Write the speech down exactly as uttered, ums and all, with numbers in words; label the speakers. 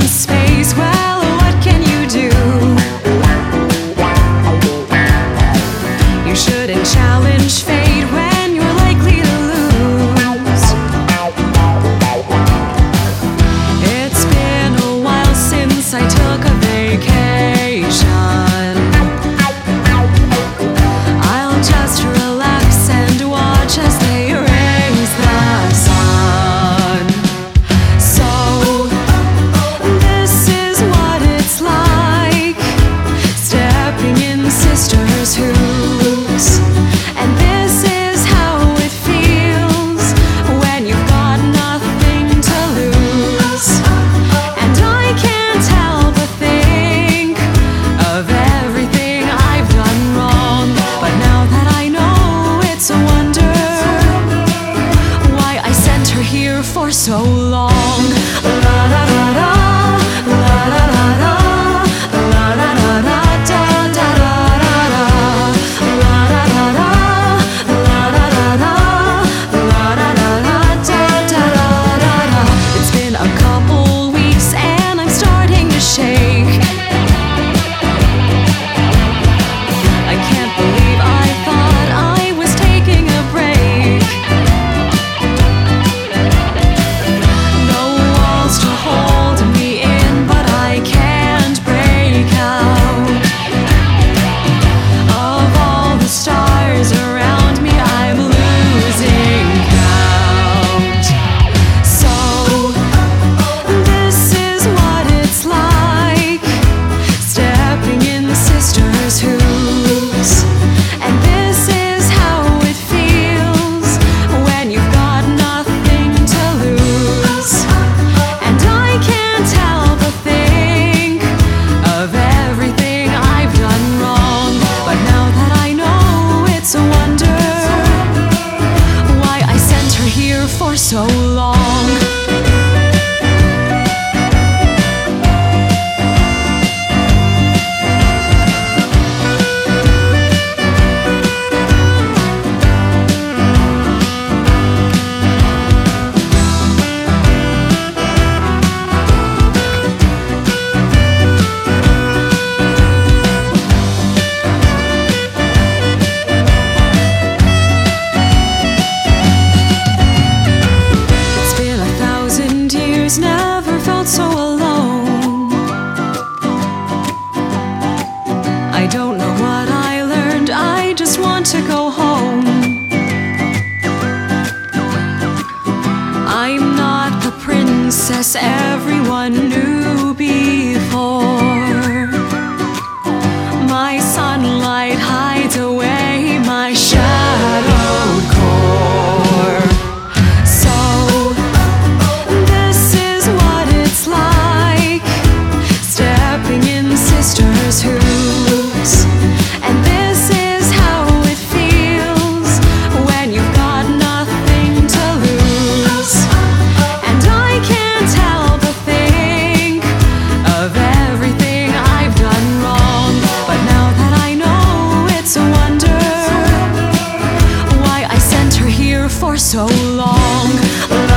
Speaker 1: space. Well, what can you do? You shouldn't challenge fate when you're likely to lose. It's been a while since I took a vacation. I'll just relax and watch as they raise the sun. So this is what it's like, stepping in sisters' shoes. And this is how it feels when you've got nothing to lose. And I can't help but think of everything I've done wrong. But now that I know, it's a wonder why I sent her here for so long. La da da da, la da da da, la da da da da da da da da, la da da da, la da da da, la da da da da da da da. It's been a couple weeks and I'm starting to shake. I can't believe I thought I was taking a break. No walls to hold me in, but I can't break out. Of all the stars around me, I'm losing count. So this is what it's like, stepping in sisters' shoes. And this is how it feels when you've got nothing to lose. And I can't help but think of everything I've done wrong. But now that I know, it's a wonder why I sent her here for so long. It's been a thousand years, never felt so alone. I don't know what I learned, I just want to go home. I'm not the princess everyone knew before. My sunlight hides away my shadowed core. So this is what it's like, stepping in sisters' shoes. And this is how it feels when you've got nothing to lose. And I can't help but think of everything I've done wrong. But now that I know, it's a wonder why I sent her here for so long.